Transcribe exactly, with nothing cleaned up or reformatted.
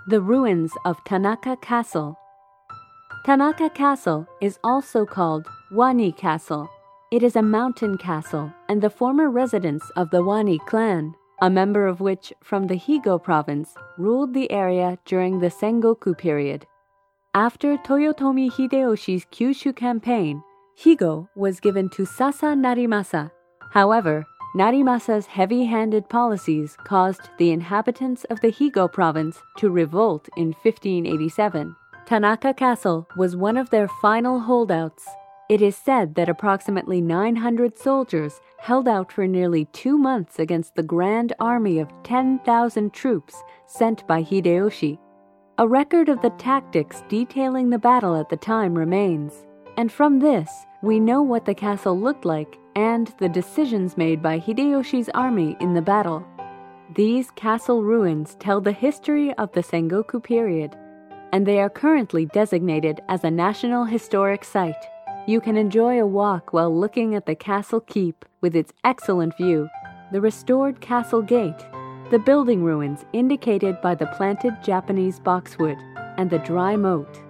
The ruins of Tanaka Castle. Tanaka Castle is also called Wani Castle. It is a mountain castle and the former residence of the Wani clan, a member of which from the Higo province ruled the area during the Sengoku period. After Toyotomi Hideyoshi's Kyushu campaign, Higo was given to Sasa Narimasa. However, Narimasa's heavy-handed policies caused the inhabitants of the Higo province to revolt in fifteen eighty-seven. Tanaka Castle was one of their final holdouts. It is said that approximately nine hundred soldiers held out for nearly two months against the grand army of ten thousand troops sent by Hideyoshi. A record of the tactics detailing the battle at the time remains, and from this, we know what the castle looked like and the decisions made by Hideyoshi's army in the battle. These castle ruins tell the history of the Sengoku period, and they are currently designated as a National Historic Site. You can enjoy a walk while looking at the castle keep with its excellent view, the restored castle gate, the building ruins indicated by the planted Japanese boxwood, and the dry moat.